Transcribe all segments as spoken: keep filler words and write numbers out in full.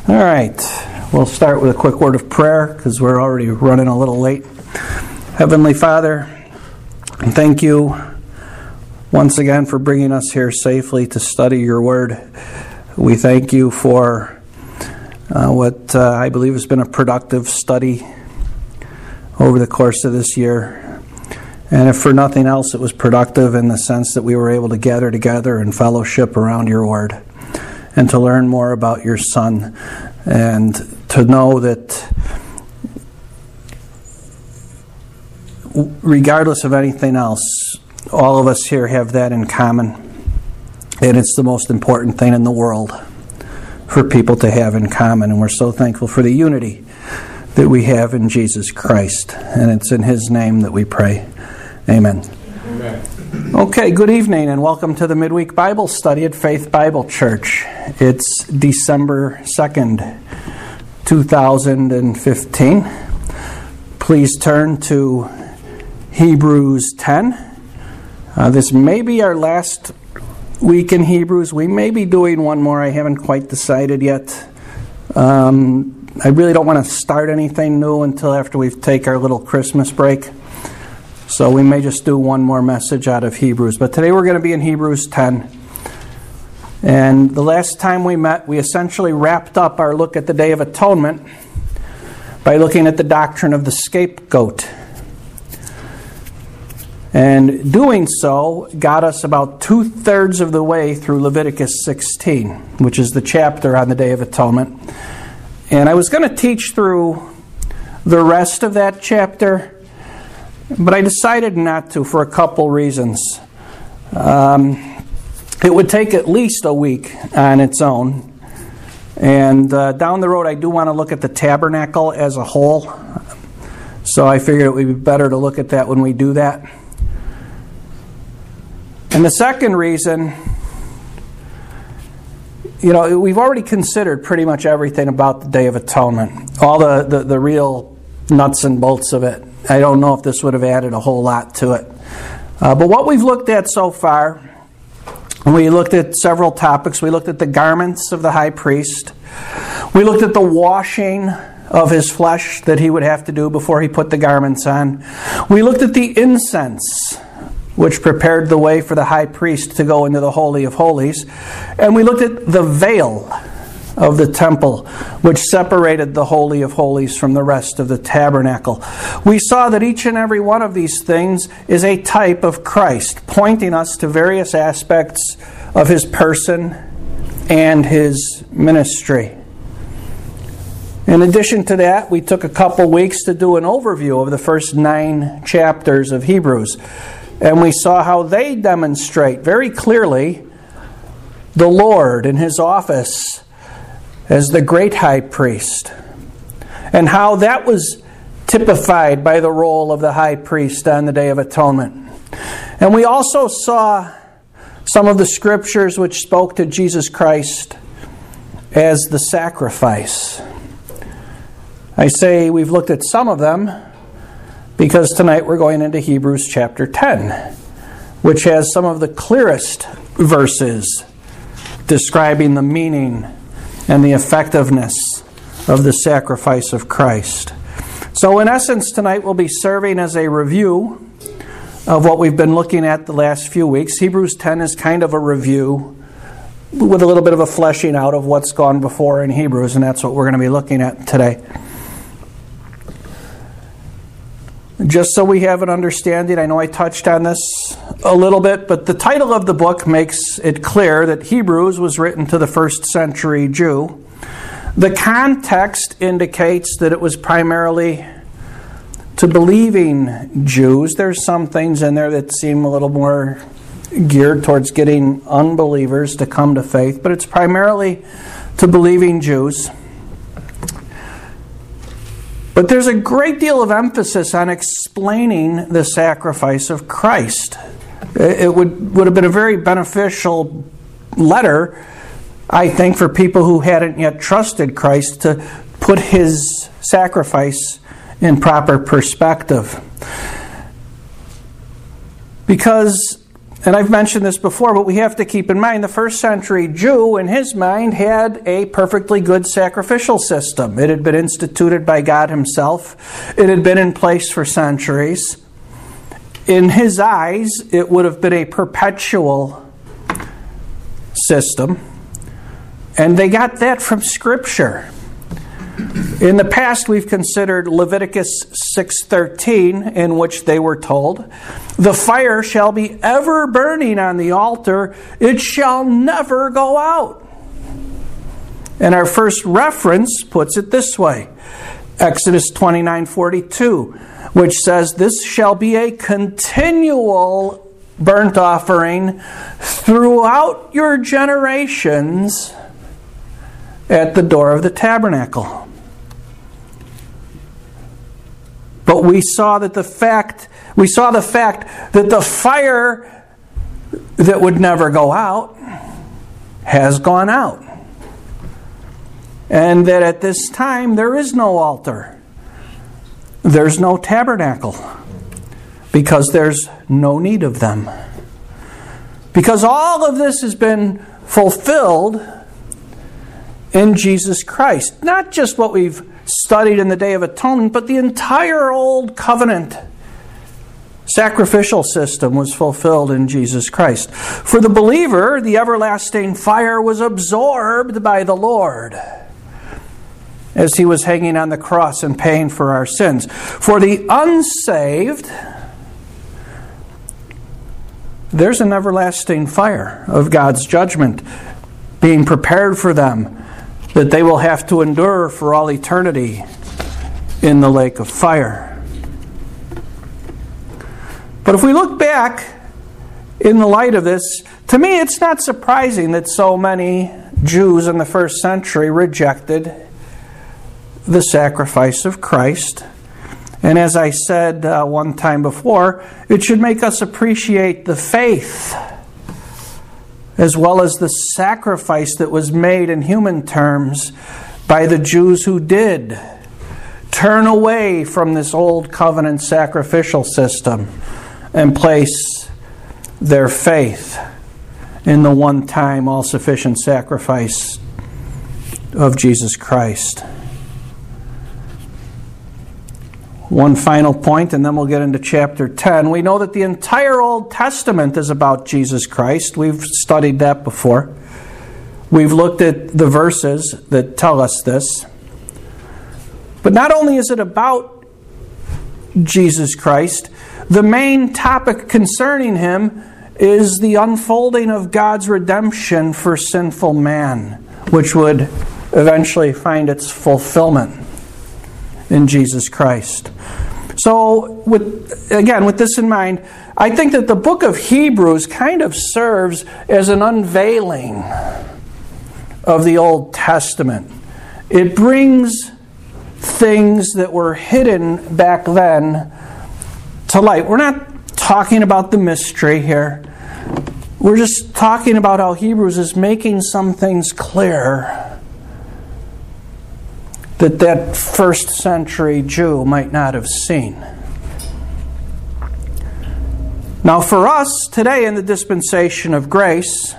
All right, we'll start with a quick word of prayer because we're already running a little late. Heavenly Father, thank you once again for bringing us here safely to study your word. We thank you for uh, what uh, I believe has been a productive study over the course of this year. And if for nothing else, it was productive in the sense that we were able to gather together and fellowship around your word and to learn more about your Son and to know that regardless of anything else, all of us here have that in common. And it's the most important thing in the world for people to have in common. And we're so thankful for the unity that we have in Jesus Christ. And it's in His name that we pray. Amen. Amen. Okay, good evening and welcome to the Midweek Bible Study at Faith Bible Church. It's December second, two thousand fifteen. Please turn to Hebrews ten. Uh, this may be our last week in Hebrews. We may be doing one more. I haven't quite decided yet. Um, I really don't want to start anything new until after we take our little Christmas break. So we may just do one more message out of Hebrews. But today we're going to be in Hebrews ten. And the last time we met, we essentially wrapped up our look at the Day of Atonement by looking at the doctrine of the scapegoat. And doing so got us about two-thirds of the way through Leviticus sixteen, which is the chapter on the Day of Atonement. And I was going to teach through the rest of that chapter, but I decided not to for a couple reasons. Um, it would take at least a week on its own. And uh, down the road, I do want to look at the tabernacle as a whole. So I figured it would be better to look at that when we do that. And the second reason, you know, we've already considered pretty much everything about the Day of Atonement. All the, the, the real nuts and bolts of it. I don't know if this would have added a whole lot to it. Uh, but what we've looked at so far, we looked at several topics. We looked at the garments of the high priest. We looked at the washing of his flesh that he would have to do before he put the garments on. We looked at the incense, which prepared the way for the high priest to go into the Holy of Holies. And we looked at the veil of the temple, which separated the Holy of Holies from the rest of the tabernacle. We saw that each and every one of these things is a type of Christ, pointing us to various aspects of His person and His ministry. In addition to that, we took a couple weeks to do an overview of the first nine chapters of Hebrews. And we saw how they demonstrate very clearly the Lord in His office as the great high priest, and how that was typified by the role of the high priest on the Day of Atonement. And we also saw some of the scriptures which spoke to Jesus Christ as the sacrifice. I say we've looked at some of them because tonight we're going into Hebrews chapter ten, which has some of the clearest verses describing the meaning and the effectiveness of the sacrifice of Christ. So in essence, tonight we'll be serving as a review of what we've been looking at the last few weeks. Hebrews ten is kind of a review with a little bit of a fleshing out of what's gone before in Hebrews, and that's what we're going to be looking at today. Just so we have an understanding, I know I touched on this a little bit, but the title of the book makes it clear that Hebrews was written to the first century Jew. The context indicates that it was primarily to believing Jews. There's some things in there that seem a little more geared towards getting unbelievers to come to faith, but it's primarily to believing Jews. But there's a great deal of emphasis on explaining the sacrifice of Christ. It would, would have been a very beneficial letter, I think, for people who hadn't yet trusted Christ to put His sacrifice in proper perspective. Because And I've mentioned this before, but we have to keep in mind the first century Jew, in his mind, had a perfectly good sacrificial system. It had been instituted by God himself. It had been in place for centuries. In his eyes, it would have been a perpetual system. And they got that from Scripture. In the past, we've considered Leviticus six thirteen, in which they were told, "The fire shall be ever burning on the altar, it shall never go out." And our first reference puts it this way, Exodus twenty-nine forty-two, which says, "This shall be a continual burnt offering throughout your generations at the door of the tabernacle." But we saw that the fact we saw the fact that the fire that would never go out has gone out. And that at this time there is no altar. There's no tabernacle. Because there's no need of them. Because all of this has been fulfilled in Jesus Christ. Not just what we've studied in the Day of Atonement, but the entire Old Covenant sacrificial system was fulfilled in Jesus Christ. For the believer, the everlasting fire was absorbed by the Lord as he was hanging on the cross and paying for our sins. For the unsaved, there's an everlasting fire of God's judgment being prepared for them, that they will have to endure for all eternity in the lake of fire. But if we look back in the light of this, to me it's not surprising that so many Jews in the first century rejected the sacrifice of Christ. And as I said uh, one time before, it should make us appreciate the faith as well as the sacrifice that was made in human terms by the Jews who did turn away from this old covenant sacrificial system and place their faith in the one-time, all-sufficient sacrifice of Jesus Christ. One final point, and then we'll get into chapter ten. We know that the entire Old Testament is about Jesus Christ. We've studied that before. We've looked at the verses that tell us this. But not only is it about Jesus Christ, the main topic concerning him is the unfolding of God's redemption for sinful man, which would eventually find its fulfillment in Jesus Christ. So, with, again, with this in mind, I think that the book of Hebrews kind of serves as an unveiling of the Old Testament. It brings things that were hidden back then to light. We're not talking about the mystery here. We're just talking about how Hebrews is making some things clear that that first century Jew might not have seen. Now for us, today in the dispensation of grace,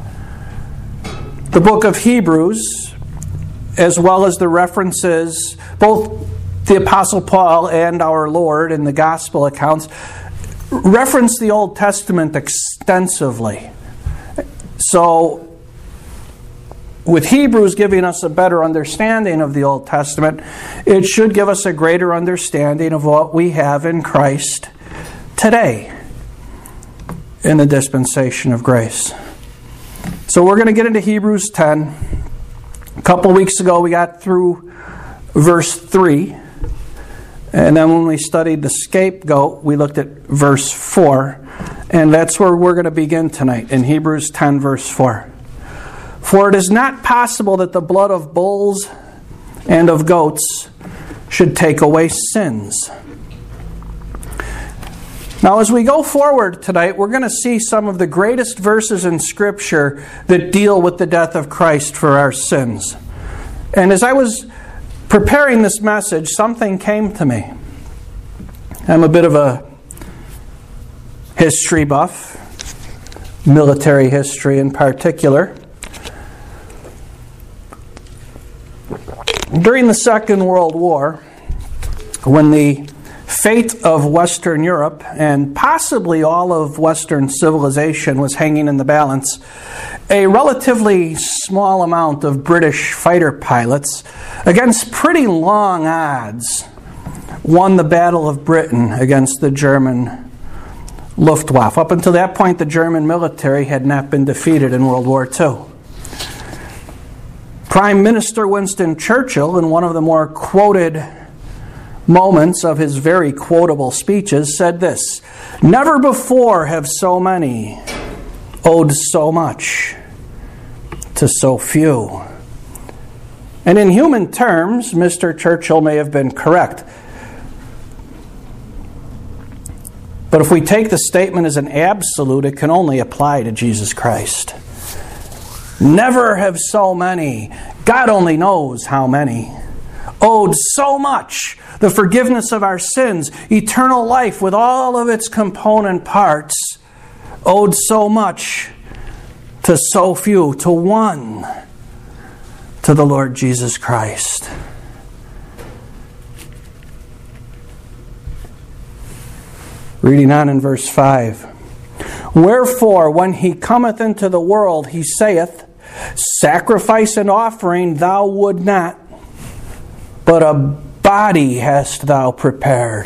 the book of Hebrews, as well as the references, both the Apostle Paul and our Lord in the Gospel accounts, reference the Old Testament extensively. So, with Hebrews giving us a better understanding of the Old Testament, it should give us a greater understanding of what we have in Christ today in the dispensation of grace. So we're going to get into Hebrews ten. A couple weeks ago we got through verse three. And then when we studied the scapegoat, we looked at verse four. And that's where we're going to begin tonight, in Hebrews ten, verse four. For it is not possible that the blood of bulls and of goats should take away sins. Now, as we go forward tonight, we're going to see some of the greatest verses in Scripture that deal with the death of Christ for our sins. And as I was preparing this message, something came to me. I'm a bit of a history buff. military history in particular. During the Second World War, when the fate of Western Europe and possibly all of Western civilization was hanging in the balance, a relatively small amount of British fighter pilots, against pretty long odds, won the Battle of Britain against the German Luftwaffe. Up until that point, the German military had not been defeated in World War Two. Prime Minister Winston Churchill, in one of the more quoted moments of his very quotable speeches, said this: "Never before have so many owed so much to so few." And in human terms, Mister Churchill may have been correct. But if we take the statement as an absolute, it can only apply to Jesus Christ. Never have so many, God only knows how many, owed so much, the forgiveness of our sins, eternal life with all of its component parts, owed so much to so few, to one, to the Lord Jesus Christ. Reading on in verse five. "Wherefore, when he cometh into the world, he saith, Sacrifice and offering thou would not, but a body hast thou prepared."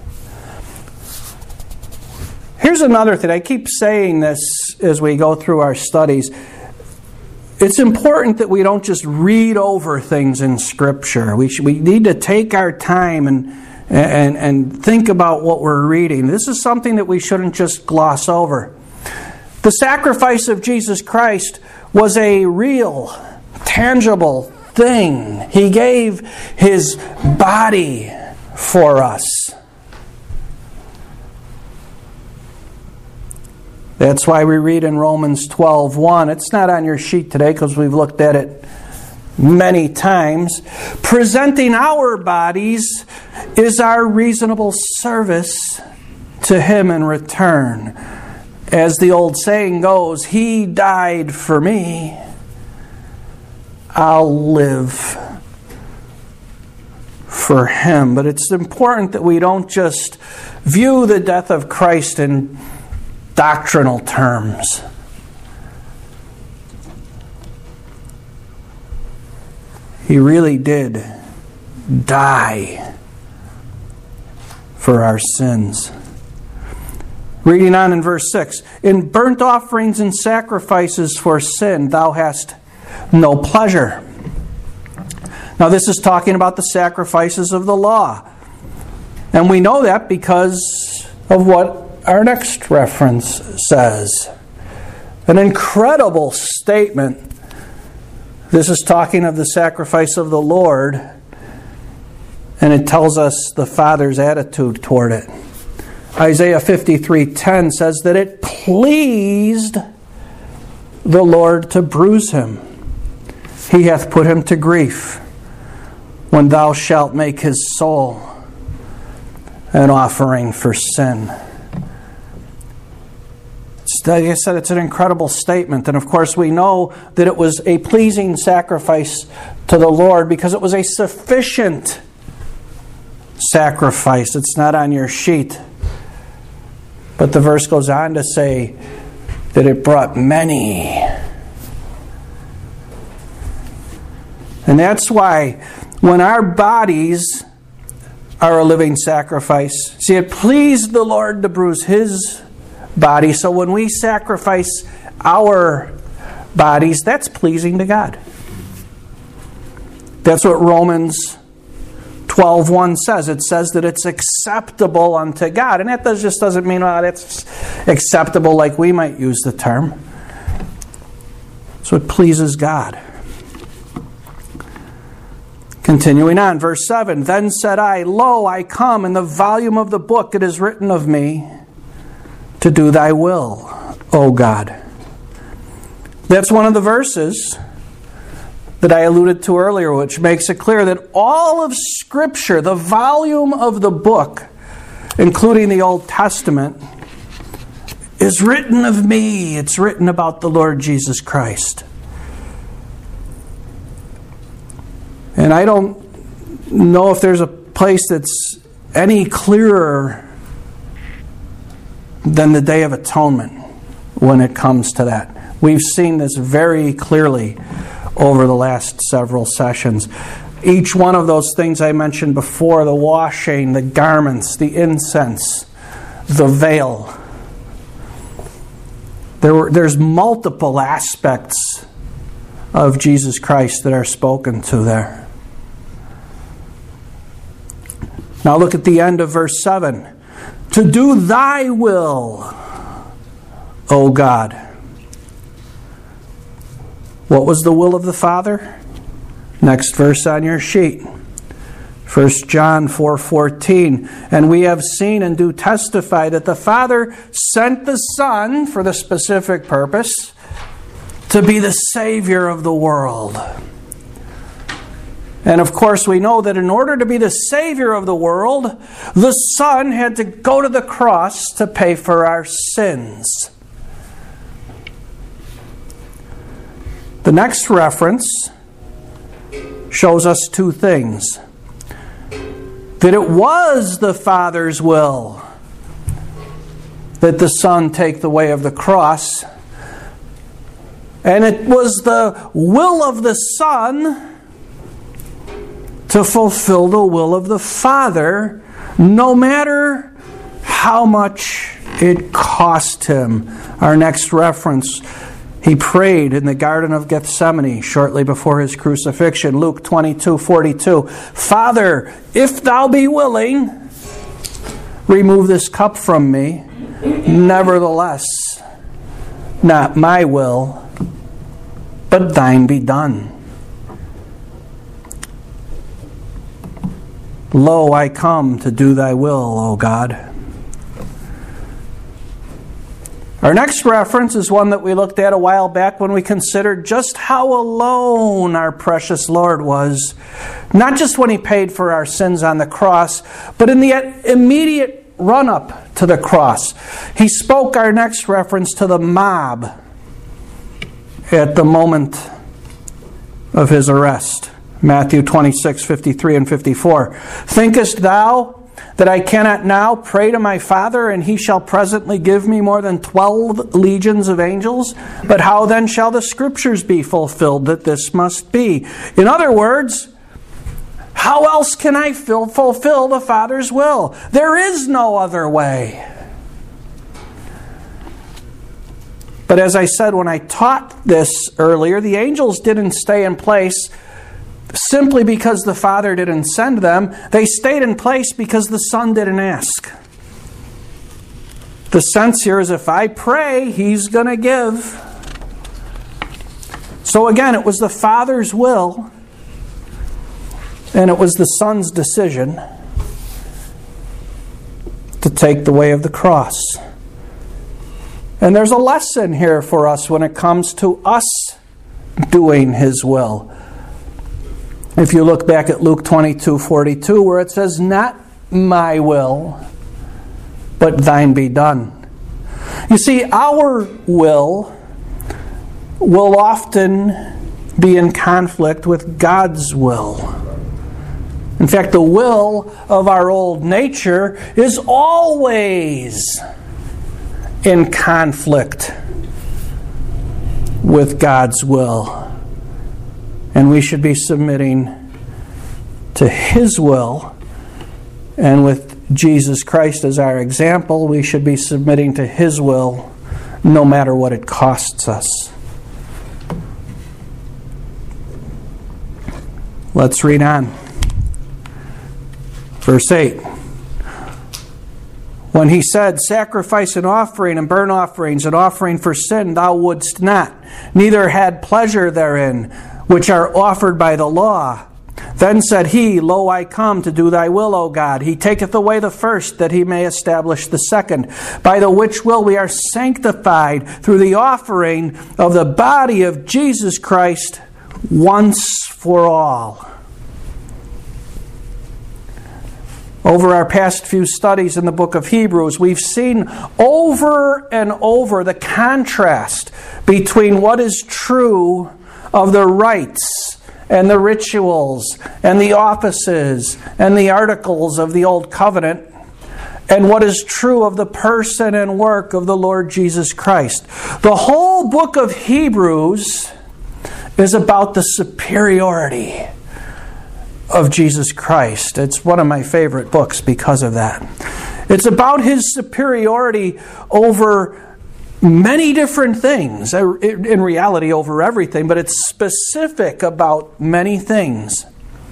Here's another thing. I keep saying this as we go through our studies. It's important that we don't just read over things in Scripture. We should, we need to take our time and, and, and think about what we're reading. This is something that we shouldn't just gloss over. The sacrifice of Jesus Christ was a real, tangible thing. He gave His body for us. That's why we read in Romans twelve one. It's not on your sheet today because we've looked at it many times. "Presenting our bodies is our reasonable service to Him in return." As the old saying goes, He died for me, I'll live for Him. But it's important that we don't just view the death of Christ in doctrinal terms. He really did die for our sins. Reading on in verse six. "In burnt offerings and sacrifices for sin thou hast no pleasure." Now this is talking about the sacrifices of the law. And we know that because of what our next reference says. An incredible statement. This is talking of the sacrifice of the Lord, and it tells us the Father's attitude toward it. Isaiah fifty-three ten says that it pleased the Lord to bruise him. He hath put him to grief when thou shalt make his soul an offering for sin. Like I said, it's an incredible statement. And of course we know that it was a pleasing sacrifice to the Lord because it was a sufficient sacrifice. It's not on your sheet. But the verse goes on to say that it brought many. And that's why when our bodies are a living sacrifice, see, it pleased the Lord to bruise His body. So when we sacrifice our bodies, that's pleasing to God. That's what Romans twelve one says. It says that it's acceptable unto God. And that does, just doesn't mean, well, it's acceptable like we might use the term. So it pleases God. Continuing on, verse seven. "Then said I, Lo, I come, in the volume of the book it is written of me, to do thy will, O God." That's one of the verses that I alluded to earlier, which makes it clear that all of Scripture, the volume of the book, including the Old Testament, is written of me. It's written about the Lord Jesus Christ. And I don't know if there's a place that's any clearer than the Day of Atonement when it comes to that. We've seen this very clearly over the last several sessions. Each one of those things I mentioned before, the washing, the garments, the incense, the veil. There were, there's multiple aspects of Jesus Christ that are spoken to there. Now look at the end of verse seven. To do thy will, O God. What was the will of the Father? Next verse on your sheet. First John four fourteen. And we have seen and do testify that the Father sent the Son for the specific purpose to be the Savior of the world. And of course we know that in order to be the Savior of the world, the Son had to go to the cross to pay for our sins. The next reference shows us two things. That it was the Father's will that the Son take the way of the cross. And it was the will of the Son to fulfill the will of the Father, no matter how much it cost him. Our next reference, he prayed in the Garden of Gethsemane shortly before his crucifixion. Luke twenty-two forty-two. Father, if thou be willing, remove this cup from me. Nevertheless, not my will, but thine be done. Lo, I come to do thy will, O God. Our next reference is one that we looked at a while back when we considered just how alone our precious Lord was. Not just when He paid for our sins on the cross, but in the immediate run-up to the cross. He spoke, our next reference, to the mob at the moment of His arrest. Matthew twenty-six fifty-three and fifty-four. Thinkest thou that I cannot now pray to my Father, and He shall presently give me more than twelve legions of angels? But how then shall the Scriptures be fulfilled that this must be? In other words, how else can I fulfill the Father's will? There is no other way. But as I said when I taught this earlier, the angels didn't stay in place simply because the Father didn't send them. They stayed in place because the Son didn't ask. The sense here is if I pray, He's going to give. So again, it was the Father's will, and it was the Son's decision to take the way of the cross. And there's a lesson here for us when it comes to us doing His will. If you look back at Luke twenty-two forty-two, where it says, not my will, but thine be done. You see, our will will often be in conflict with God's will. In fact, the will of our old nature is always in conflict with God's will. And we should be submitting to His will. And with Jesus Christ as our example, we should be submitting to His will no matter what it costs us. Let's read on. Verse eight. When He said, sacrifice and offering and burnt offerings and offering for sin thou wouldst not, neither had pleasure therein, which are offered by the law. Then said He, Lo, I come to do thy will, O God. He taketh away the first, that He may establish the second, by the which will we are sanctified through the offering of the body of Jesus Christ once for all. Over our past few studies in the book of Hebrews, we've seen over and over the contrast between what is true of the rites and the rituals and the offices and the articles of the Old Covenant and what is true of the person and work of the Lord Jesus Christ. The whole book of Hebrews is about the superiority of Jesus Christ. It's one of my favorite books because of that. It's about His superiority over many different things. In reality, over everything, but it's specific about many things.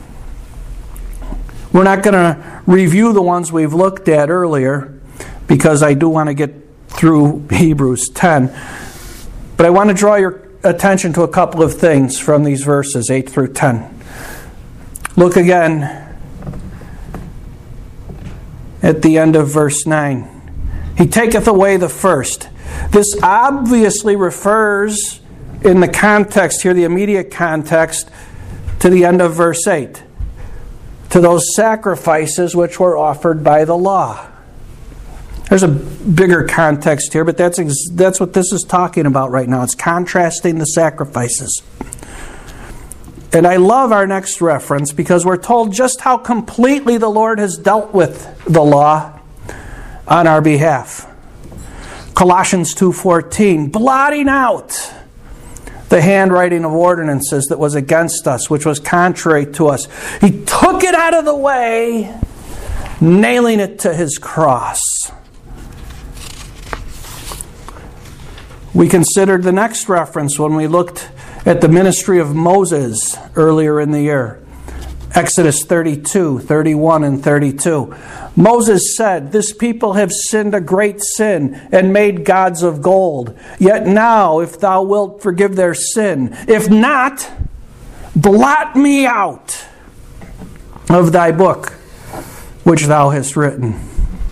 We're not going to review the ones we've looked at earlier because I do want to get through Hebrews ten. But I want to draw your attention to a couple of things from these verses, eight through ten. Look again at the end of verse nine. He taketh away the first. This obviously refers, in the context here, the immediate context, to the end of verse eight. To those sacrifices which were offered by the law. There's a bigger context here, but that's ex- that's what this is talking about right now. It's contrasting the sacrifices. And I love our next reference because we're told just how completely the Lord has dealt with the law on our behalf. Colossians two fourteen, blotting out the handwriting of ordinances that was against us, which was contrary to us. He took it out of the way, nailing it to His cross. We considered the next reference when we looked at the ministry of Moses earlier in the year. Exodus thirty-two, thirty-one, and thirty-two. Moses said, "This people have sinned a great sin and made gods of gold. Yet now, if thou wilt forgive their sin, if not, blot me out of thy book which thou hast written."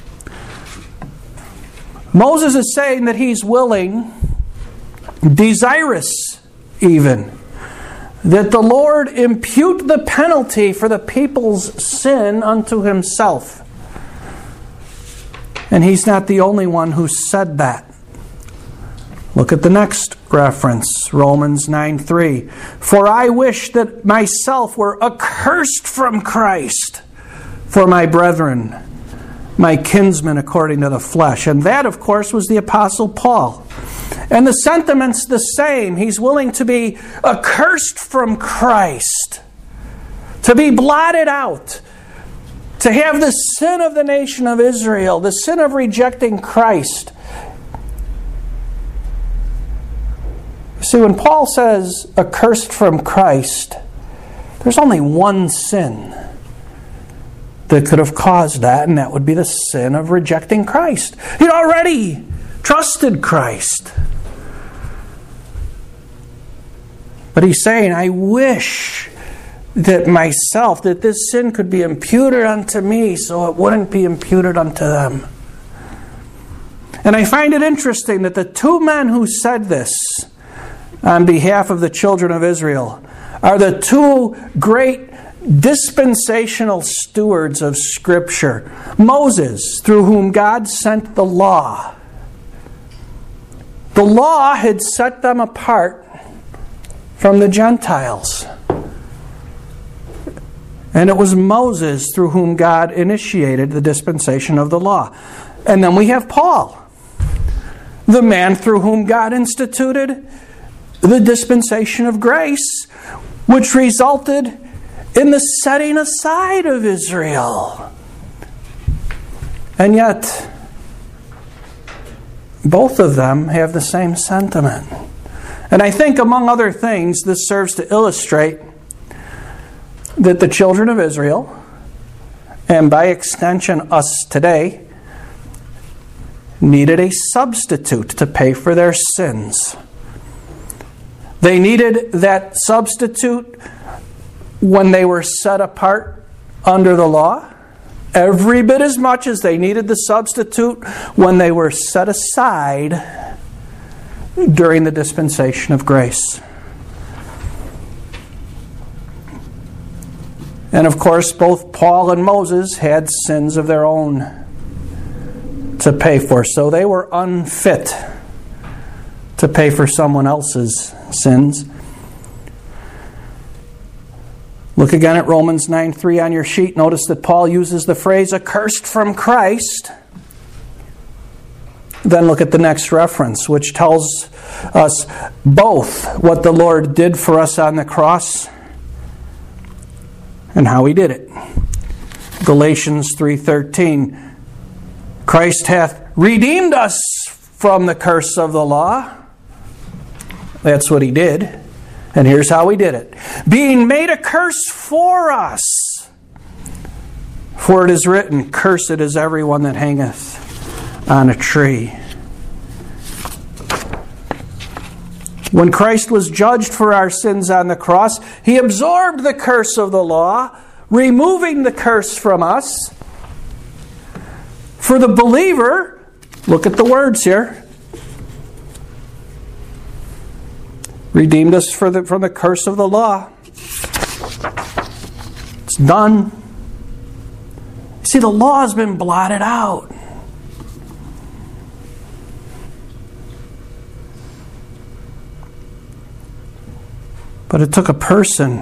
Moses is saying that he's willing, desirous even, that the Lord impute the penalty for the people's sin unto Himself. And He's not the only one who said that. Look at the next reference, Romans nine three. "For I wish that myself were accursed from Christ for my brethren, my kinsmen according to the flesh." And that, of course, was the Apostle Paul. And the sentiment's the same. He's willing to be accursed from Christ, to be blotted out, to have the sin of the nation of Israel, the sin of rejecting Christ. See, when Paul says accursed from Christ, there's only one sin that could have caused that, and that would be the sin of rejecting Christ. He'd already trusted Christ. But he's saying, I wish that myself, that this sin could be imputed unto me so it wouldn't be imputed unto them. And I find it interesting that the two men who said this on behalf of the children of Israel are the two great dispensational stewards of Scripture. Moses, through whom God sent the law. The law had set them apart from the Gentiles. And it was Moses through whom God initiated the dispensation of the law. And then we have Paul, the man through whom God instituted the dispensation of grace, which resulted in the setting aside of Israel. And yet, both of them have the same sentiment. And I think, among other things, this serves to illustrate that the children of Israel, and by extension us today, needed a substitute to pay for their sins. They needed that substitute when they were set apart under the law, every bit as much as they needed the substitute when they were set aside during the dispensation of grace. And of course, both Paul and Moses had sins of their own to pay for, so they were unfit to pay for someone else's sins. Look again at Romans nine three on your sheet. Notice that Paul uses the phrase accursed from Christ. Then look at the next reference, which tells us both what the Lord did for us on the cross and how He did it. Galatians three thirteen. Christ hath redeemed us from the curse of the law. That's what He did. And here's how He did it. Being made a curse for us. For it is written, cursed is everyone that hangeth on a tree. When Christ was judged for our sins on the cross, He absorbed the curse of the law, removing the curse from us. For the believer, look at the words here. Redeemed us for the, from the curse of the law. It's done. See, the law has been blotted out. But it took a person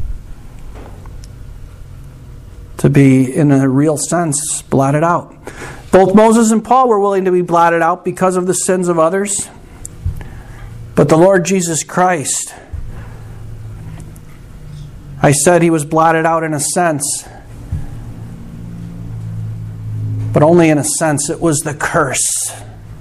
to be, in a real sense, blotted out. Both Moses and Paul were willing to be blotted out because of the sins of others. But the Lord Jesus Christ, I said He was blotted out in a sense. But only in a sense. It was the curse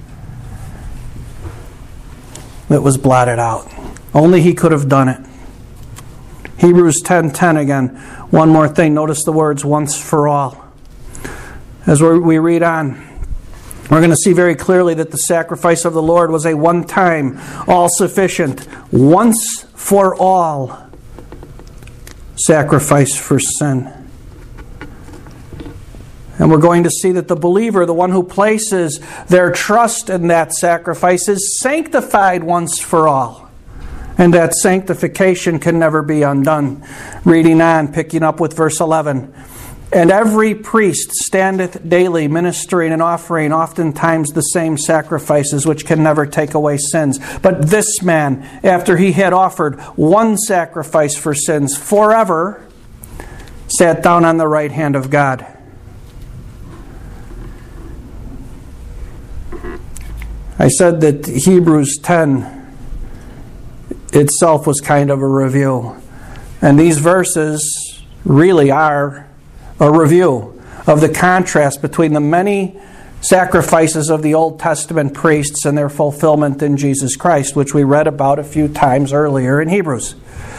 that was blotted out. Only He could have done it. Hebrews ten ten again. One more thing. Notice the words, once for all. As we read on, we're going to see very clearly that the sacrifice of the Lord was a one-time, all-sufficient, once for all sacrifice for sin. And we're going to see that the believer, the one who places their trust in that sacrifice, is sanctified once for all. And that sanctification can never be undone. Reading on, picking up with verse eleven. And every priest standeth daily ministering and offering oftentimes the same sacrifices which can never take away sins. But this man, after he had offered one sacrifice for sins forever, sat down on the right hand of God. I said that Hebrews ten itself was kind of a review. And these verses really are a review of the contrast between the many sacrifices of the Old Testament priests and their fulfillment in Jesus Christ, which we read about a few times earlier in Hebrews.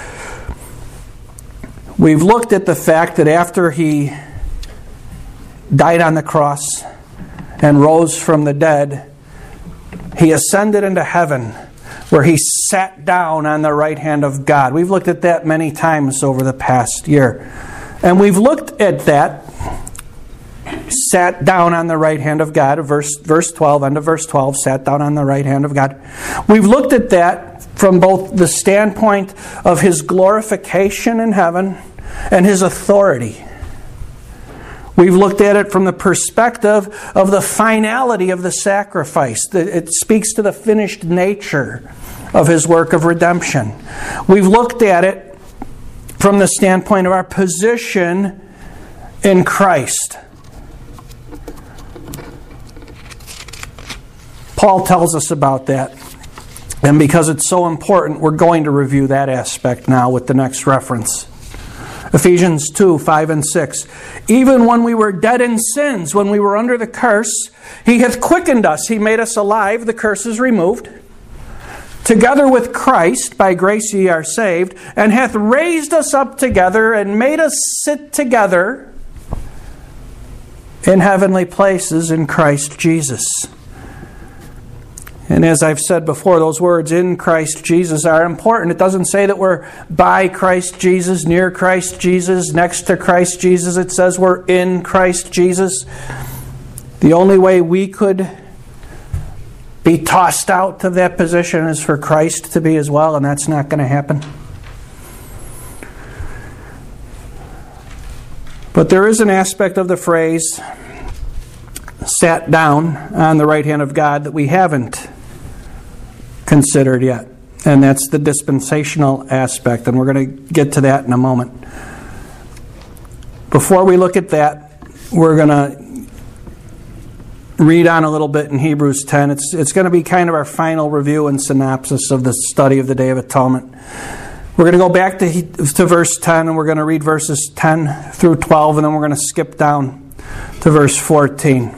We've looked at the fact that after He died on the cross and rose from the dead, He ascended into heaven, where He sat down on the right hand of God. We've looked at that many times over the past year. And we've looked at that, sat down on the right hand of God, verse, verse twelve, end of verse twelve, sat down on the right hand of God. We've looked at that from both the standpoint of His glorification in heaven and His authority. We've looked at it from the perspective of the finality of the sacrifice. It speaks to the finished nature of His work of redemption. We've looked at it from the standpoint of our position in Christ. Paul tells us about that. And because it's so important, we're going to review that aspect now with the next reference. Ephesians two, five and six. Even when we were dead in sins, when we were under the curse, He hath quickened us. He made us alive. The curse is removed. Together with Christ, by grace ye are saved, and hath raised us up together and made us sit together in heavenly places in Christ Jesus. And as I've said before, those words, in Christ Jesus, are important. It doesn't say that we're by Christ Jesus, near Christ Jesus, next to Christ Jesus. It says we're in Christ Jesus. The only way we could be tossed out of that position is for Christ to be as well, and that's not going to happen. But there is an aspect of the phrase, sat down on the right hand of God, that we haven't considered yet. And that's the dispensational aspect. And we're going to get to that in a moment. Before we look at that, we're going to read on a little bit in Hebrews ten. It's, it's going to be kind of our final review and synopsis of the study of the Day of Atonement. We're going to go back to, to verse ten, and we're going to read verses ten through twelve, and then we're going to skip down to verse fourteen.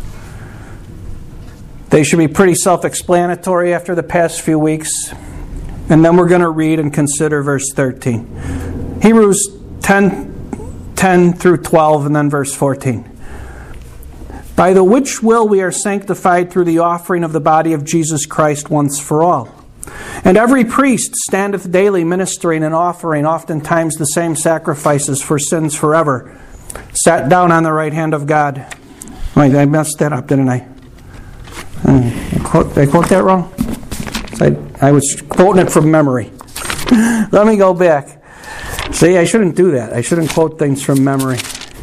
They should be pretty self-explanatory after the past few weeks. And then we're going to read and consider verse thirteen. Hebrews ten, ten through twelve, and then verse fourteen. By the which will we are sanctified through the offering of the body of Jesus Christ once for all. And every priest standeth daily ministering and offering oftentimes the same sacrifices for sins forever, sat down on the right hand of God. Wait, I messed that up, didn't I? I quote, did I quote that wrong? I, I was quoting it from memory. Let me go back. See, I shouldn't do that. I shouldn't quote things from memory.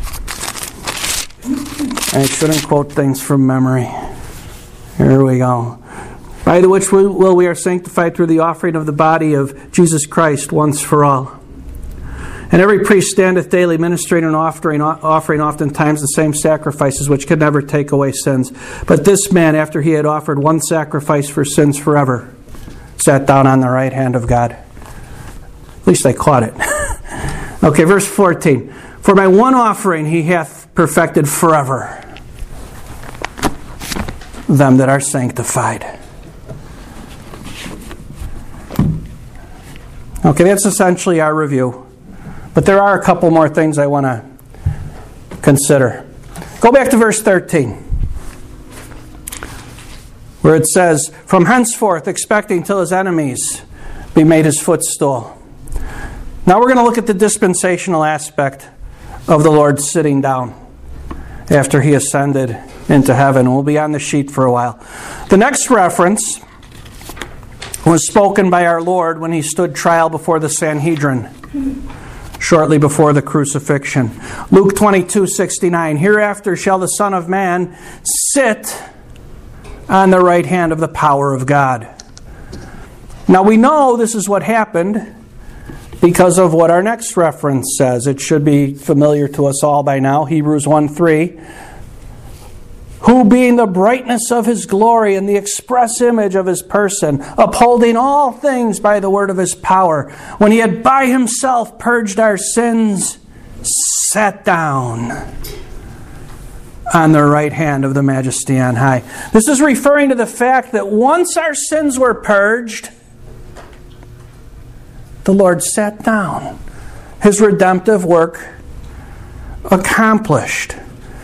I shouldn't quote things from memory. Here we go. By the which will we are sanctified through the offering of the body of Jesus Christ once for all. And every priest standeth daily ministering and offering, offering oftentimes the same sacrifices which can never take away sins. But this man, after he had offered one sacrifice for sins forever, sat down on the right hand of God. At least I caught it. Okay, verse fourteen. For by one offering he hath perfected forever them that are sanctified. Okay, that's essentially our review. But there are a couple more things I want to consider. Go back to verse thirteen, where it says, from henceforth expecting till his enemies be made his footstool. Now we're going to look at the dispensational aspect of the Lord sitting down after he ascended into heaven. We'll be on the sheet for a while. The next reference was spoken by our Lord when he stood trial before the Sanhedrin shortly before the crucifixion. Luke twenty-two sixty-nine. Hereafter shall the Son of Man sit on the right hand of the power of God. Now we know this is what happened because of what our next reference says. It should be familiar to us all by now. Hebrews one three. Who being the brightness of his glory and the express image of his person, upholding all things by the word of his power, when he had by himself purged our sins, sat down on the right hand of the Majesty on high. This is referring to the fact that once our sins were purged, the Lord sat down. His redemptive work accomplished.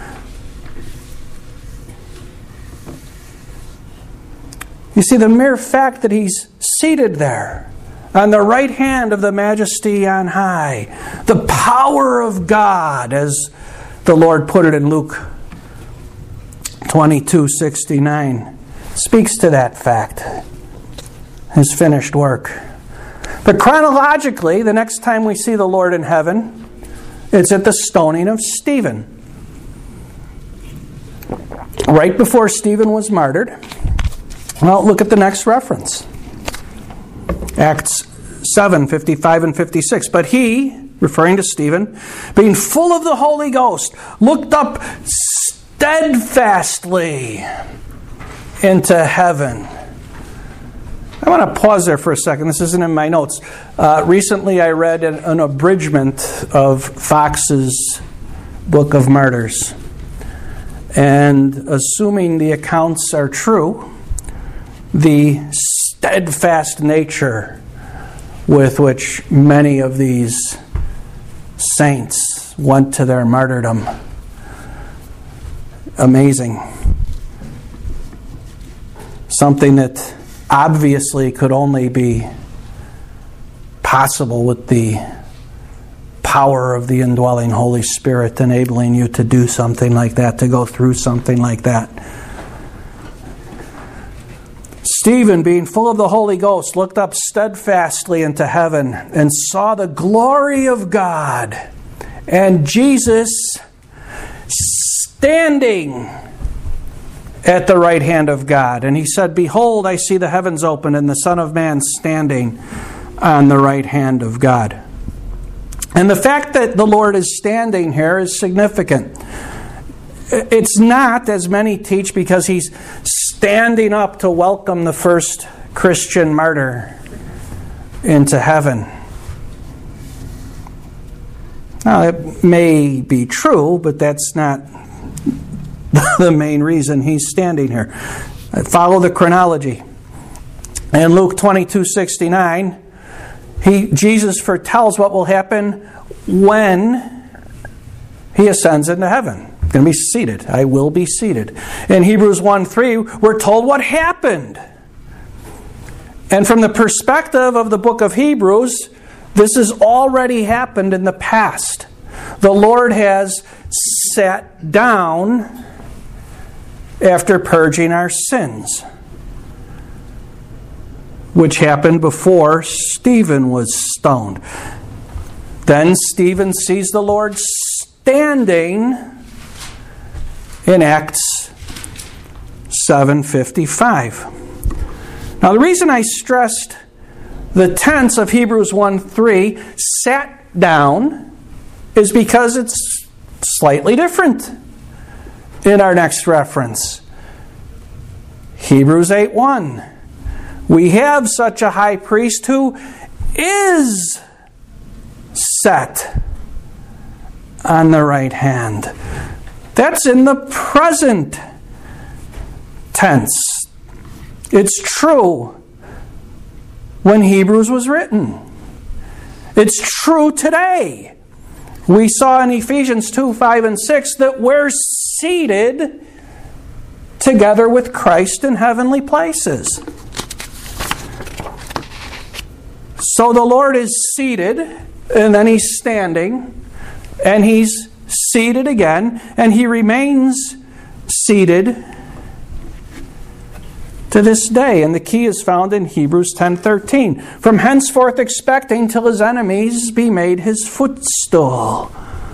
You see, the mere fact that he's seated there on the right hand of the Majesty on high, the power of God, as the Lord put it in Luke twenty-two sixty-nine, speaks to that fact, his finished work. But chronologically, the next time we see the Lord in heaven, it's at the stoning of Stephen. Right before Stephen was martyred. Well, look at the next reference. Acts seven, fifty-five and fifty-six. But he, referring to Stephen, being full of the Holy Ghost, looked up steadfastly into heaven. I want to pause there for a second. This isn't in my notes. Uh, recently I read an, an abridgment of Fox's Book of Martyrs. And assuming the accounts are true, the steadfast nature with which many of these saints went to their martyrdom. Amazing. Something that obviously could only be possible with the power of the indwelling Holy Spirit enabling you to do something like that, to go through something like that. Stephen, being full of the Holy Ghost, looked up steadfastly into heaven and saw the glory of God and Jesus standing at the right hand of God. And he said, "Behold, I see the heavens open and the Son of Man standing on the right hand of God." And the fact that the Lord is standing here is significant. It's not, as many teach, because he's standing up to welcome the first Christian martyr into heaven. Now, it may be true, but that's not the main reason he's standing here. Follow the chronology. In Luke twenty-two sixty-nine, he, Jesus foretells what will happen when he ascends into heaven. I'm going to be seated. I will be seated. In Hebrews one three, we're told what happened. And from the perspective of the book of Hebrews, this has already happened in the past. The Lord has sat down after purging our sins, which happened before Stephen was stoned. Then Stephen sees the Lord standing in Acts seven fifty-five. Now, the reason I stressed the tense of Hebrews one three, sat down, is because it's slightly different in our next reference. Hebrews eight one. We have such a high priest who is set on the right hand. That's in the present tense. It's true when Hebrews was written. It's true today. We saw in Ephesians two, five, and six that we're seated together with Christ in heavenly places. So the Lord is seated, and then He's standing, and He's seated again, and He remains seated to this day. And the key is found in Hebrews ten thirteen. From henceforth expecting till His enemies be made His footstool.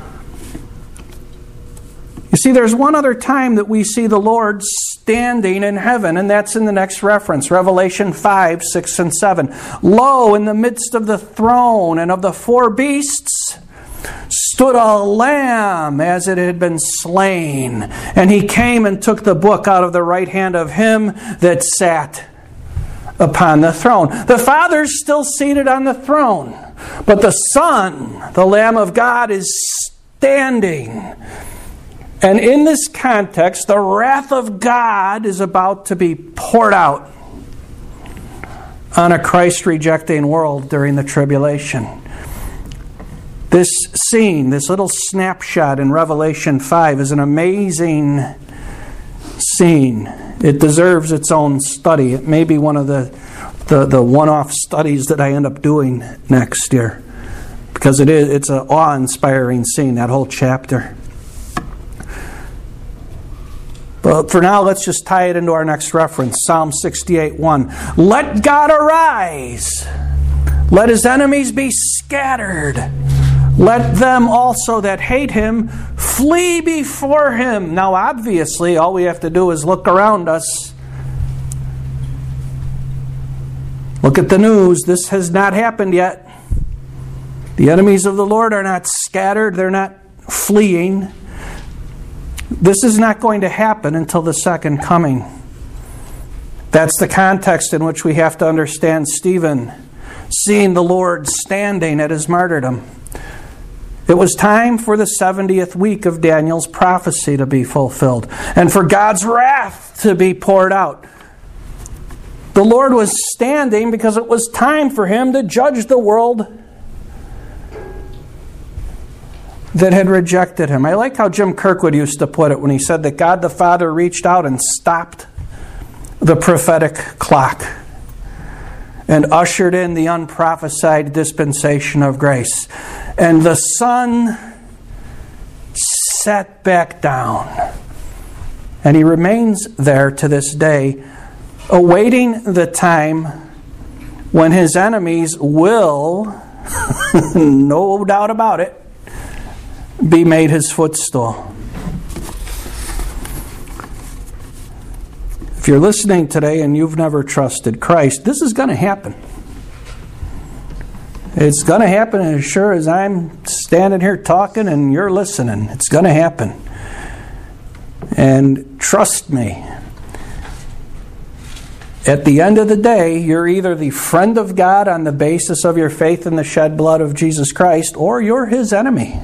You see, there's one other time that we see the Lord standing in heaven, and that's in the next reference, Revelation five, six, and seven. Lo, in the midst of the throne and of the four beasts stood a lamb as it had been slain. And He came and took the book out of the right hand of Him that sat upon the throne. The Father's still seated on the throne, but the Son, the Lamb of God, is standing. And in this context, the wrath of God is about to be poured out on a Christ-rejecting world during the tribulation. This scene, this little snapshot in Revelation five, is an amazing scene. It deserves its own study. It may be one of the, the, the one-off studies that I end up doing next year, because it is it's an awe-inspiring scene, that whole chapter. But for now, let's just tie it into our next reference, Psalm sixty-eight one. Let God arise. Let His enemies be scattered. Let them also that hate Him flee before Him. Now, obviously, all we have to do is look around us. Look at the news. This has not happened yet. The enemies of the Lord are not scattered. They're not fleeing. This is not going to happen until the second coming. That's the context in which we have to understand Stephen seeing the Lord standing at his martyrdom. It was time for the seventieth week of Daniel's prophecy to be fulfilled, and for God's wrath to be poured out. The Lord was standing because it was time for Him to judge the world that had rejected Him. I like how Jim Kirkwood used to put it when he said that God the Father reached out and stopped the prophetic clock and ushered in the unprophesied dispensation of grace. And the Son sat back down. And He remains there to this day, awaiting the time when His enemies will, no doubt about it, be made his footstool. If you're listening today and you've never trusted Christ, this is going to happen. It's going to happen as sure as I'm standing here talking and you're listening. It's going to happen. And trust me, at the end of the day, you're either the friend of God on the basis of your faith in the shed blood of Jesus Christ, or you're his enemy.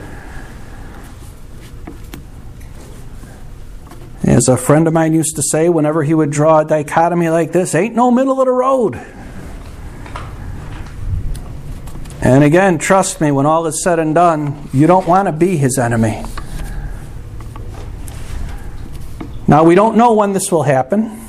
As a friend of mine used to say, whenever he would draw a dichotomy like this, ain't no middle of the road. And again, trust me, when all is said and done, you don't want to be his enemy. Now, we don't know when this will happen.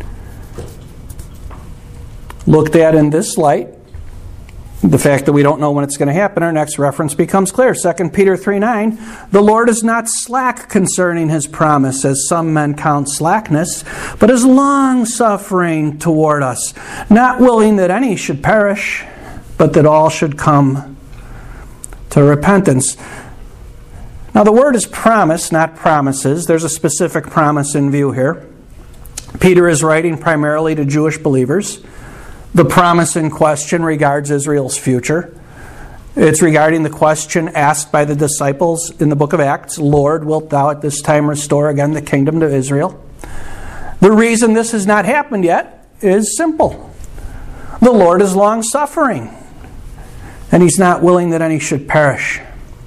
Looked at in this light, the fact that we don't know when it's going to happen, our next reference becomes clear. Second Peter three nine, the Lord is not slack concerning his promise, as some men count slackness, but is long-suffering toward us, not willing that any should perish, but that all should come to repentance. Now the word is promise, not promises. There's a specific promise in view here. Peter is writing primarily to Jewish believers. The promise in question regards Israel's future. It's regarding the question asked by the disciples in the book of Acts, Lord, wilt thou at this time restore again the kingdom to Israel? The reason this has not happened yet is simple. The Lord is long-suffering, and he's not willing that any should perish.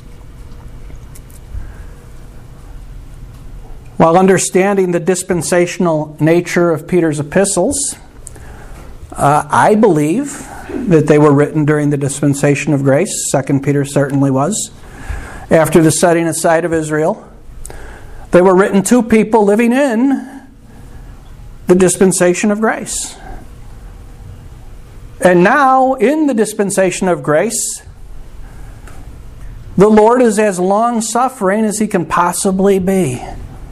While understanding the dispensational nature of Peter's epistles, uh, I believe that they were written during the dispensation of grace. Second Peter certainly was. After the setting aside of Israel, they were written to people living in the dispensation of grace. And now, in the dispensation of grace, the Lord is as long-suffering as he can possibly be.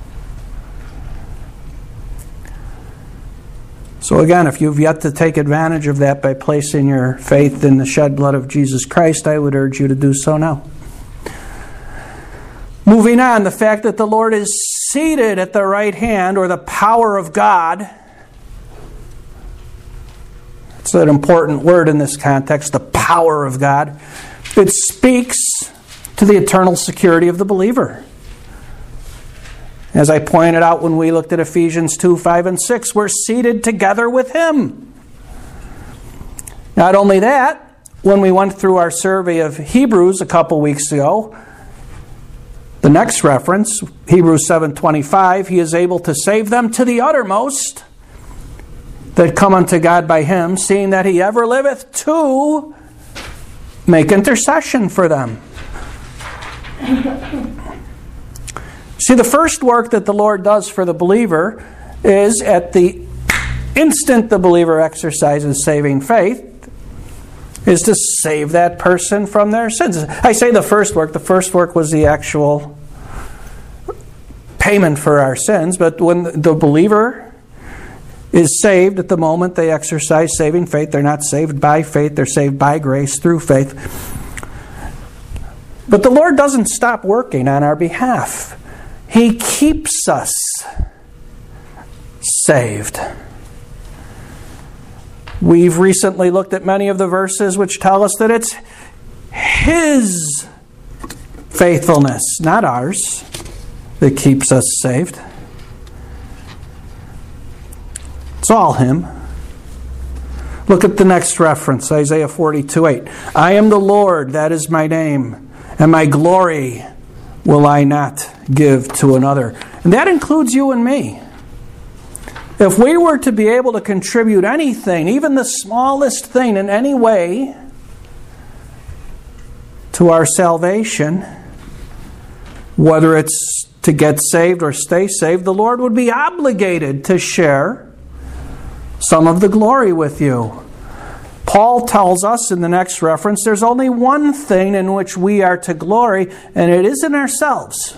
So again, if you've yet to take advantage of that by placing your faith in the shed blood of Jesus Christ, I would urge you to do so now. Moving on, the fact that the Lord is seated at the right hand, or the power of God. It's an important word in this context, the power of God. It speaks to the eternal security of the believer. As I pointed out when we looked at Ephesians two, five, and six, we're seated together with him. Not only that, when we went through our survey of Hebrews a couple weeks ago, the next reference, Hebrews seven twenty-five, he is able to save them to the uttermost that come unto God by him, seeing that he ever liveth to make intercession for them. See, the first work that the Lord does for the believer is at the instant the believer exercises saving faith, is to save that person from their sins. I say the first work. The first work was the actual payment for our sins, but when the believer is saved at the moment they exercise saving faith, they're not saved by faith, they're saved by grace through faith. But the Lord doesn't stop working on our behalf. He keeps us saved. We've recently looked at many of the verses which tell us that it's his faithfulness, not ours, that keeps us saved. It's all him. Look at the next reference, Isaiah forty-two eight. I am the Lord, that is my name, and my glory will I not give to another. And that includes you and me. If we were to be able to contribute anything, even the smallest thing in any way, to our salvation, whether it's to get saved or stay saved, the Lord would be obligated to share some of the glory with you. Paul tells us in the next reference, there's only one thing in which we are to glory, and it is in ourselves.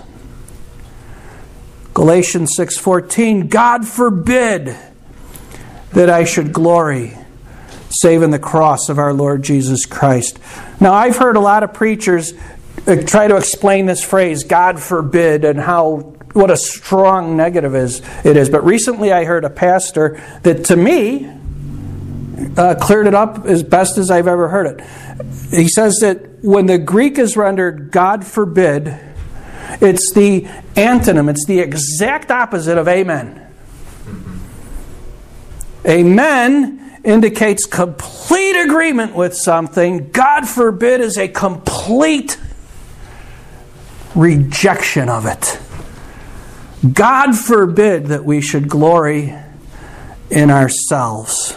Galatians six fourteen, God forbid that I should glory, save in the cross of our Lord Jesus Christ. Now, I've heard a lot of preachers try to explain this phrase, God forbid, and how what a strong negative is it is. But recently I heard a pastor that, to me, uh, cleared it up as best as I've ever heard it. He says that when the Greek is rendered God forbid, it's the antonym, it's the exact opposite of amen. Amen indicates complete agreement with something. God forbid is a complete rejection of it. God forbid that we should glory in ourselves.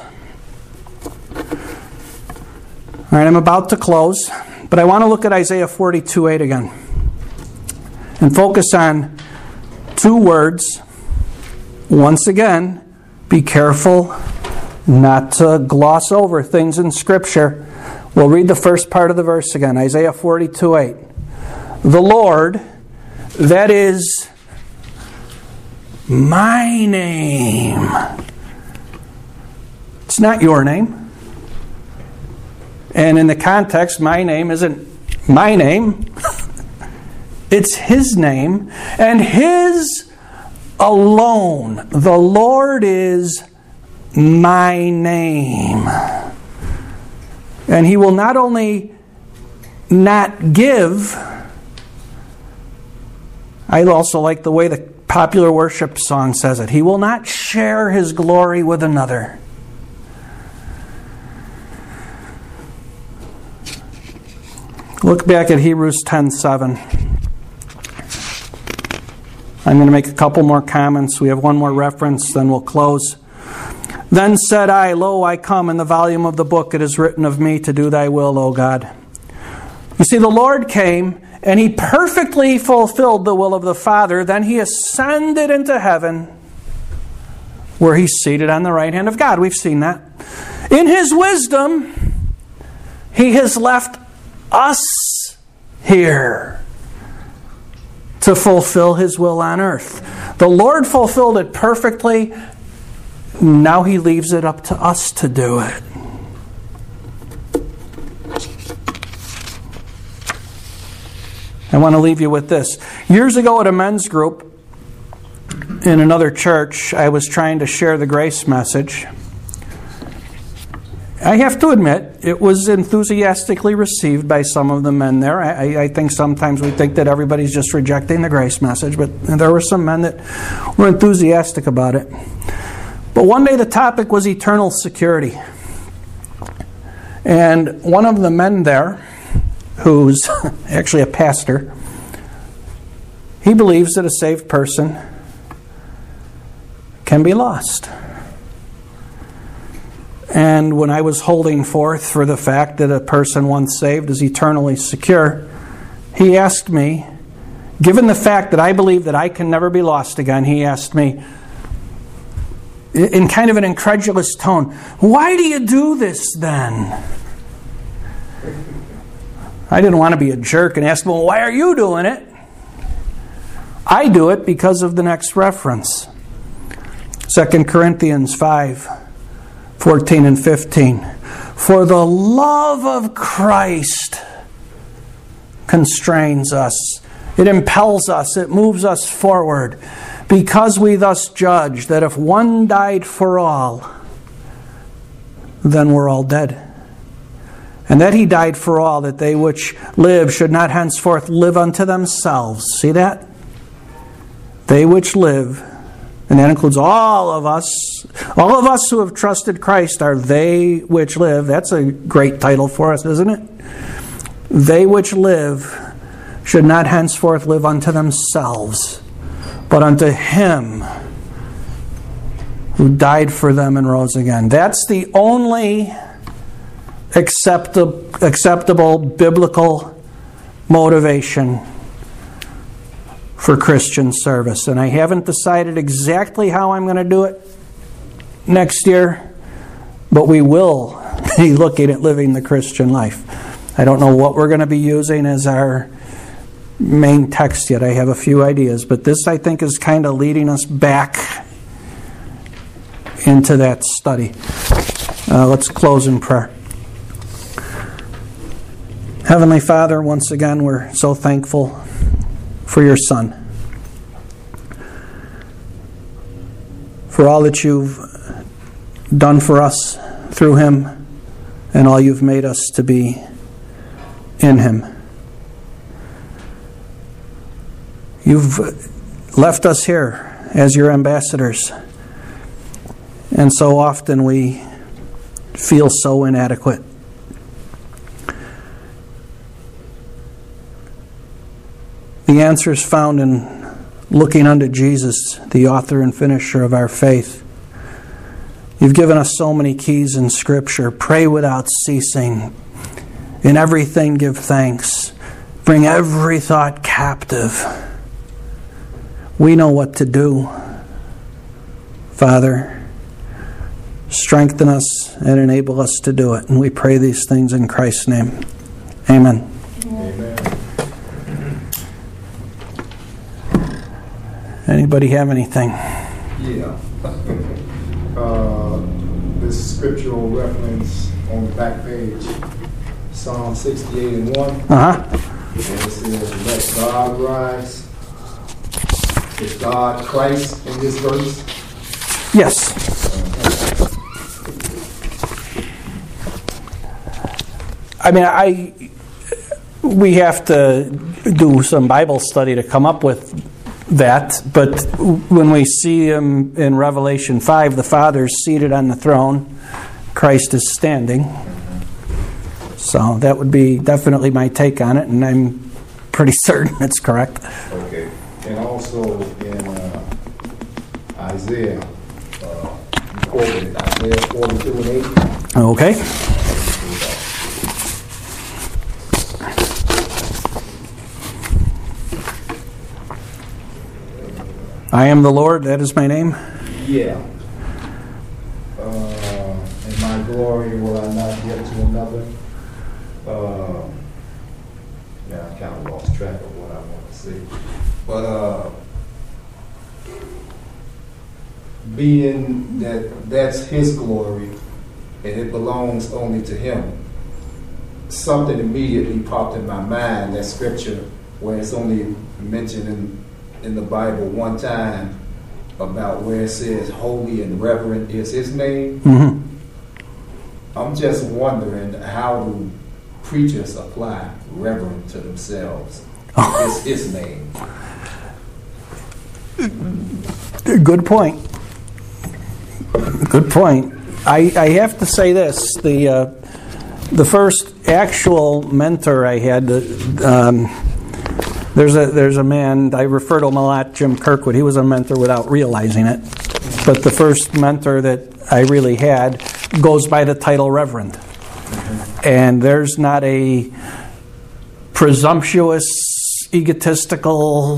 All right, I'm about to close, but I want to look at Isaiah forty-two eight again and focus on two words. Once again, be careful not to gloss over things in Scripture. We'll read the first part of the verse again, Isaiah forty-two eight. The Lord, that is my name. It's not your name. And in the context, my name isn't my name. It's His name. And His alone. The Lord is my name. And He will not only not give, I also like the way the popular worship song says it, He will not share His glory with another. Look back at Hebrews ten seven. I'm going to make a couple more comments. We have one more reference, then we'll close. Then said I, Lo, I come, in the volume of the book it is written of me to do thy will, O God. You see, the Lord came, and He perfectly fulfilled the will of the Father. Then He ascended into heaven, where He's seated on the right hand of God. We've seen that. In His wisdom, He has left us here to fulfill His will on earth. The Lord fulfilled it perfectly. Now He leaves it up to us to do it. I want to leave you with this. Years ago at a men's group in another church, I was trying to share the grace message. I have to admit, it was enthusiastically received by some of the men there. I, I think sometimes we think that everybody's just rejecting the grace message, but there were some men that were enthusiastic about it. But one day the topic was eternal security. And one of the men there, who's actually a pastor, he believes that a saved person can be lost. And when I was holding forth for the fact that a person once saved is eternally secure, he asked me, given the fact that I believe that I can never be lost again, he asked me, in kind of an incredulous tone, why do you do this then? I didn't want to be a jerk and ask him, well, why are you doing it? I do it because of the next reference. Second Corinthians five, fourteen and fifteen. For the love of Christ constrains us. It impels us. It moves us forward. Because we thus judge that if one died for all, then we're all dead. And that He died for all, that they which live should not henceforth live unto themselves. See that? They which live, and that includes all of us, all of us who have trusted Christ are they which live. That's a great title for us, isn't it? They which live should not henceforth live unto themselves, but unto Him who died for them and rose again. That's the only acceptable, acceptable biblical motivation for Christian service. And I haven't decided exactly how I'm going to do it next year, but we will be looking at living the Christian life. I don't know what we're going to be using as our main text yet. I have a few ideas, but this, I think, is kind of leading us back into that study. Uh, let's close in prayer. Heavenly Father, once again, we're so thankful for your Son, for all that you've done for us through him, and all you've made us to be in him. You've left us here as your ambassadors, and so often we feel so inadequate. The answer is found in looking unto Jesus, the author and finisher of our faith. You've given us so many keys in Scripture. Pray without ceasing. In everything give thanks. Bring every thought captive. We know what to do. Father, strengthen us and enable us to do it. And we pray these things in Christ's name. Amen. Amen. Anybody have anything? Yeah. Uh, this scriptural reference on the back page, Psalm sixty-eight and one. Uh-huh. And it says, let God rise. Is God Christ in this verse? Yes. I mean, I we have to do some Bible study to come up with that, but when we see him in Revelation five, the Father is seated on the throne, Christ is standing. So that would be definitely my take on it, and I'm pretty certain it's correct. Okay. And also in uh, Isaiah, uh, you quoted Isaiah forty-two and eight. Okay. I am the Lord, that is my name. Yeah. Uh, in my glory will I not give to another. Uh, now I kind of lost track of what I want to say. But uh, being that that's his glory and it belongs only to him, something immediately popped in my mind, that scripture where it's only mentioned in in the Bible one time about where it says holy and reverent is his name. Mm-hmm. I'm just wondering, how do preachers apply reverend to themselves? Oh. It's his name. Good point. Good point. I, I have to say this. The uh, the first actual mentor I had, um, There's a there's a man, I refer to him a lot, Jim Kirkwood. He was a mentor without realizing it. But the first mentor that I really had goes by the title Reverend. And there's not a presumptuous, egotistical,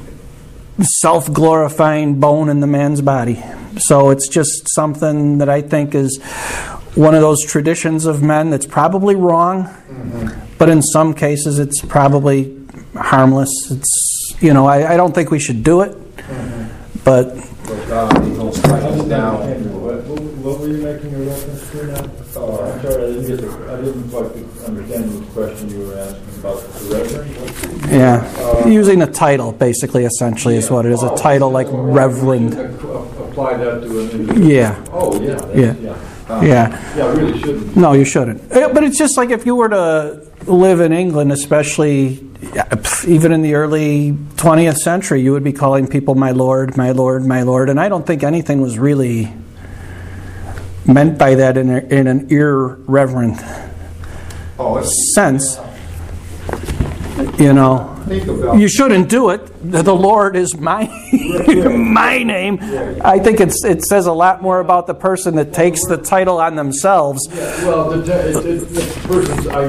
self-glorifying bone in the man's body. So it's just something that I think is one of those traditions of men that's probably wrong. Mm-hmm. But in some cases it's probably harmless. It's, you know, I, I don't think we should do it, mm-hmm. but but God, he goes right down. What, what were you making a reference to now? Oh, I'm sorry, I didn't get the, I didn't quite understand the question you were asking about the reverend. Yeah, uh, using a title, basically, essentially, yeah. is what it is. A title like oh, Reverend. Apply that to an individual. Yeah. Oh, yeah. That's, yeah. Yeah. Uh, yeah. Yeah, I really shouldn't. No, you shouldn't. But it's just like if you were to live in England, especially even in the early twentieth century, you would be calling people my lord, my lord, my lord. And I don't think anything was really meant by that in, a, in an irreverent oh, sense. You know, you shouldn't do it. The Lord is my my name. I think it's it says a lot more about the person that takes the title on themselves. Yeah, well, the, the, the, the person I,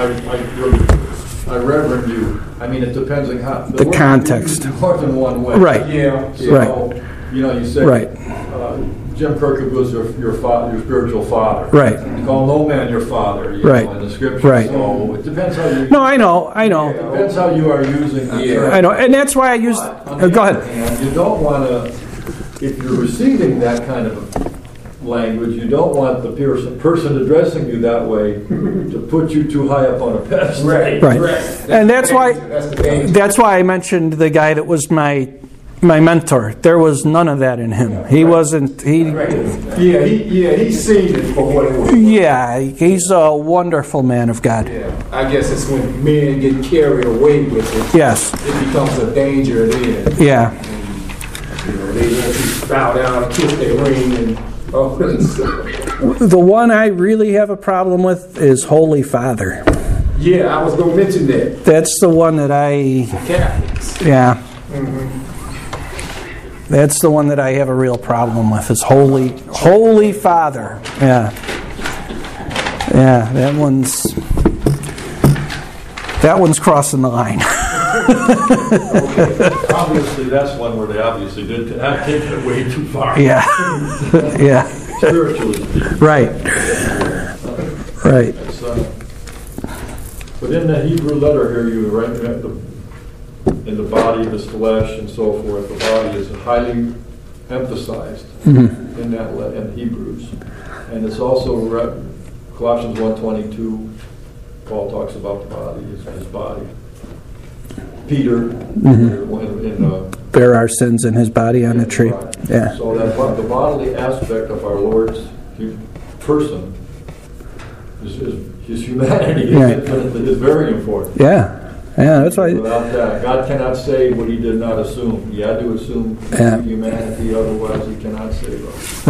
I, I, I reverend you. I mean, it depends on how the, the context. More than one way. Right. Yeah. So, right. You know, you say. Right. Uh, Jim Kirkwood was your your, father, your spiritual father. Right. You call no man your father. You right. know, in the scripture. Right. So it depends how you. No, I know. I know. It depends how you are using the term. I know, and that's why I use. Uh, go ahead. And you don't want to, if you're receiving that kind of language, you don't want the person, person addressing you that way to put you too high up on a pedestal. Right, Right. right. And that's why That's the danger. that's why I mentioned the guy that was my my mentor. There was none of that in him. He wasn't he Right. Yeah, he yeah he's seen it for what it was. yeah, he's a wonderful man of God. Yeah, I guess it's when men get carried away with it. Yes. It becomes a danger then. Yeah. And, you know, they want to bow down and kiss their ring and all that stuff. The one I really have a problem with is Holy Father. Yeah, I was going to mention that. That's the one that I Catholics. yeah. That's the one that I have a real problem with. Is Holy Holy Father. Yeah. Yeah, that one's that one's crossing the line. Obviously, that's one where they obviously did have taken it way too far. Yeah. Yeah. Spiritually. Right. Right. It's, uh, but in the Hebrew letter here, you write that the, in the body, the flesh, and so forth, the body is highly emphasized Mm-hmm. in that le- in Hebrews, and it's also re- Colossians one twenty-two. Paul talks about the body, his, his body. Peter, Mm-hmm. in, in uh, Bear our sins in his body on the tree. Yeah. So that bo- the bodily aspect of our Lord's hu- person, his, his, his humanity, Yeah. is, infinitely- is very important. Yeah. Yeah, that's why Without that, God cannot save what He did not assume. He had to assume Yeah. humanity, otherwise He cannot save us.